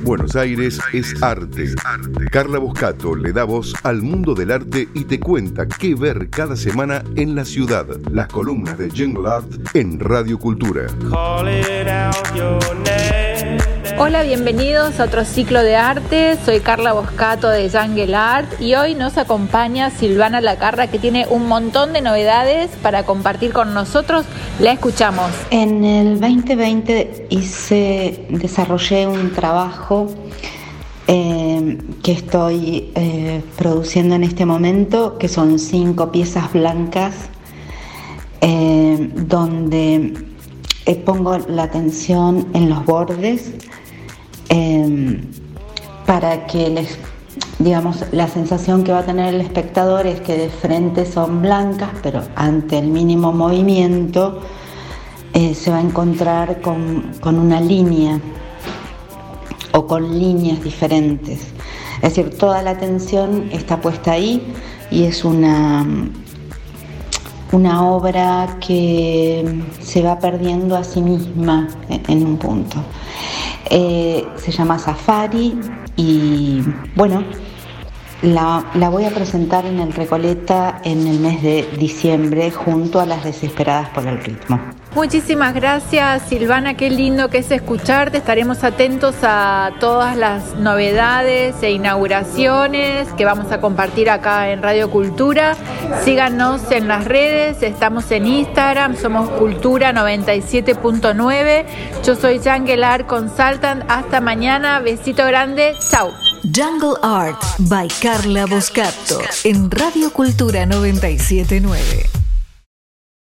Buenos Aires es arte. Carla Boscato le da voz al mundo del arte y te cuenta qué ver cada semana en la ciudad. Las columnas de Jungle Art en Radio Cultura. Hola, bienvenidos a otro ciclo de arte. Soy Carla Boscato de Jungle Art y hoy nos acompaña Silvana Lacarra, que tiene un montón de novedades para compartir con nosotros. La escuchamos. En el 2020 desarrollé un trabajo que estoy produciendo en este momento, que son 5 piezas blancas, donde pongo la atención en los bordes, para que la sensación que va a tener el espectador es que de frente son blancas, pero ante el mínimo movimiento se va a encontrar con una línea o con líneas diferentes. Es decir, toda la atención está puesta ahí y es una obra que se va perdiendo a sí misma en un punto. Se llama Safari y bueno, la voy a presentar en el Recoleta en el mes de diciembre junto a Las Desesperadas por el Ritmo. Muchísimas gracias, Silvana, qué lindo que es escucharte. Estaremos atentos a todas las novedades e inauguraciones que vamos a compartir acá en Radio Cultura. Síganos en las redes, estamos en Instagram, somos Cultura 97.9. Yo soy Jungle Art Consultant. Hasta mañana, besito grande, chau. Jungle Art by Carla Boscato en Radio Cultura 97.9.